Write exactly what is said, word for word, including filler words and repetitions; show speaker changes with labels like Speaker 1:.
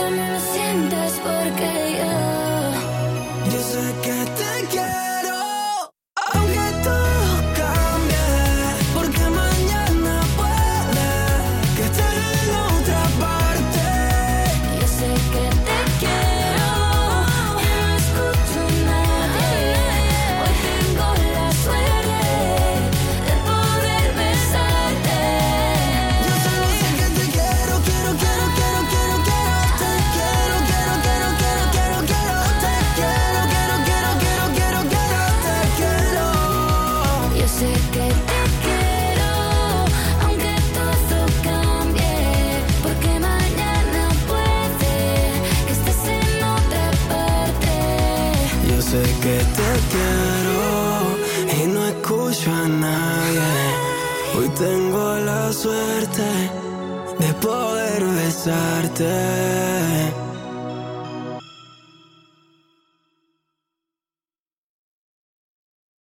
Speaker 1: no lo sientes porque yo
Speaker 2: Yo sé que te quiero, aunque todo cambie, porque mañana puede que estés en otra parte.
Speaker 1: Yo sé que te quiero y no escucho a nadie. Hoy tengo la suerte de poder besarte.
Speaker 2: Yo solo sé que te quiero, quiero, quiero, quiero, quiero, quiero. Te quiero, quiero, quiero, quiero, quiero, quiero. Te quiero, quiero, quiero, quiero, quiero, quiero. Te quiero.
Speaker 1: Yo sé que te quiero, aunque todo cambie, porque mañana puede que estés en otra parte.
Speaker 2: Yo sé que te quiero y no escucho a nadie. Hoy tengo la suerte de poder besarte.